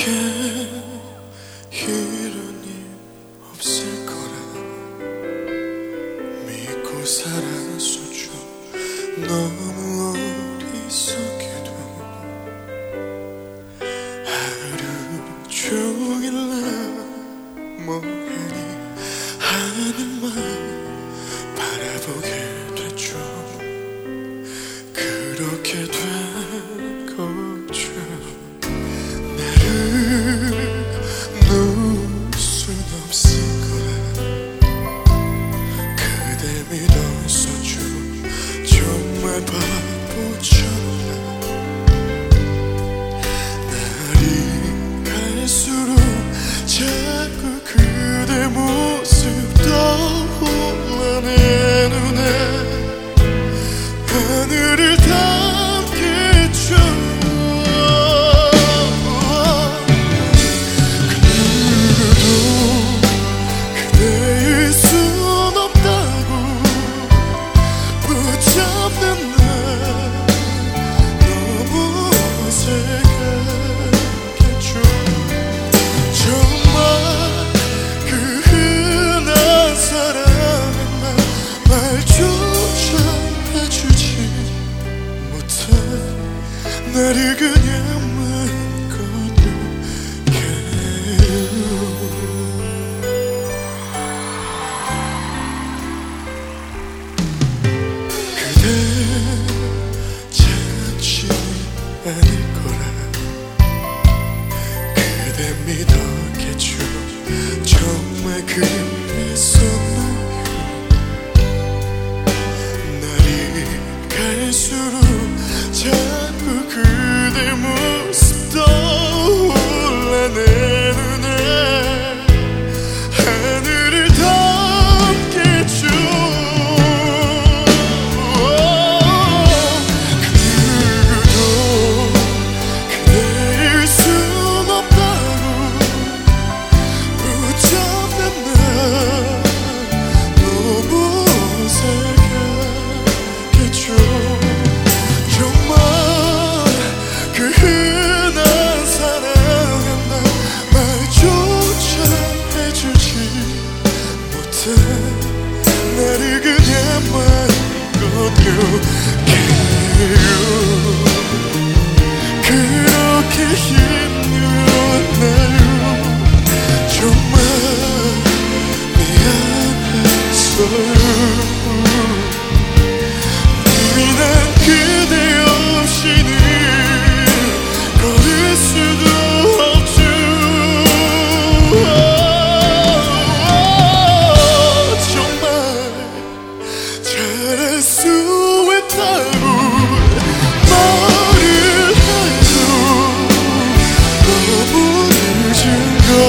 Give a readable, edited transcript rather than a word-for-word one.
이런 일 없을 거라 믿고 살았었죠. 너무 어리석게도 하루 종일 나 뭐하니 하는만 바라보게 됐죠. 그렇게 된 거죠. 나를 놓을 순 없을 거라 그댈 믿었었죠. 정말 바보처럼 날이 갈수록 자꾸 그대 모습 떠올라 내 눈에 하늘을 담겠죠. 그 누구도 그대일 순 없다고 붙잡는 날 너무 어색하겠죠. 정말 그 흔한 사랑은 말조차 해주지 못한 나를 그냥만 건너게요. 그대 자신이 아닐 거라 그대 믿었겠죠. 정말 그랬었나요? 날이 갈수록 자꾸 그대 모습 떠올라 내 눈에 하늘을 담겠죠. 그 누구도 그대일 순 없다고 붙잡는 날 너무 어색하겠죠. 정말 그 흔한 사랑은 나 말조차 해주지 못한 나를 그냥만 건너게요. 그렇게 힘들었나요? 정말 미안했어요. 이미 난 그대 없이는 걸을 수도 없죠. 정말 잘할 수 있다고 말을 해도 너무 늦은 걸